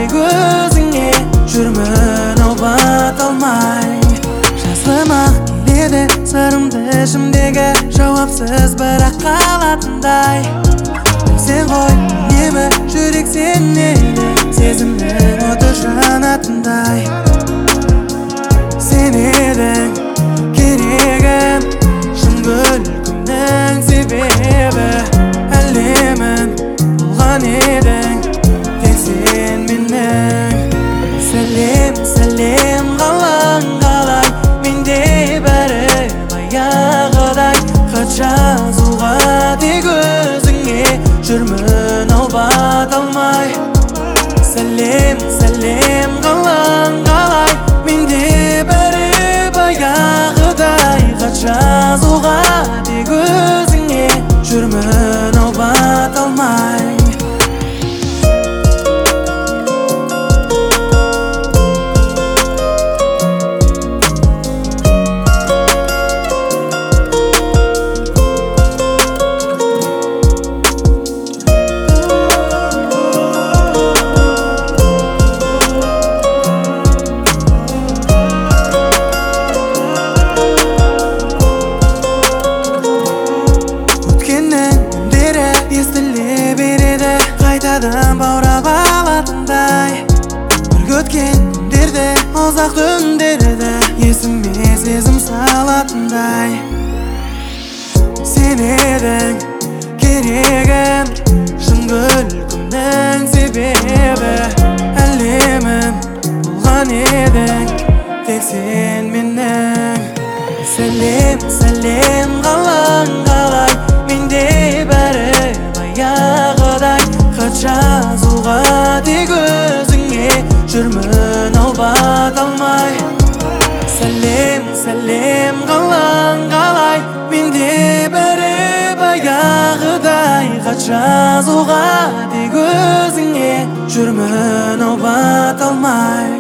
көзіңе жүрмін ау бата алмай. Жазылмақ келеді сырымды ішімдегі жауапсыз бірақ қалатындай. Білсең ғой үнемі жүрек сенеді сезімнің оты жанатындай. Сен едің керегім шын күлкімнің себебі. Әлемім болған едің тек сен менің. Сәлем сәлем қалаң қалай, менде бәрі баяғыдай. Хат жазуға тек өзіңе жүрмін ау бата алмай. Сәлем сәлем қалаң қалай, менде бәрі баяғыдай. Хат жазуға тек өзіңе жүрмін ау бата алмай. Естіле береді қайтадан баурап алатындай. Бір өткен күндерді ұзақ түндерді есіме сезім салатындай. Сен едің керегім шын күлкімнің себебі. Әлемім болған едің тек сен менің. Сәлем сәлем қалаң қалай, менде бәрі баяғыдай. Хат жазуға тек өзіңе жүрмін ау бата алмай. Сәлем сәлем қалаң қалай, менде бәрі баяғыдай. Хат жазуға тек өзіңе жүрмін ау бата алмай.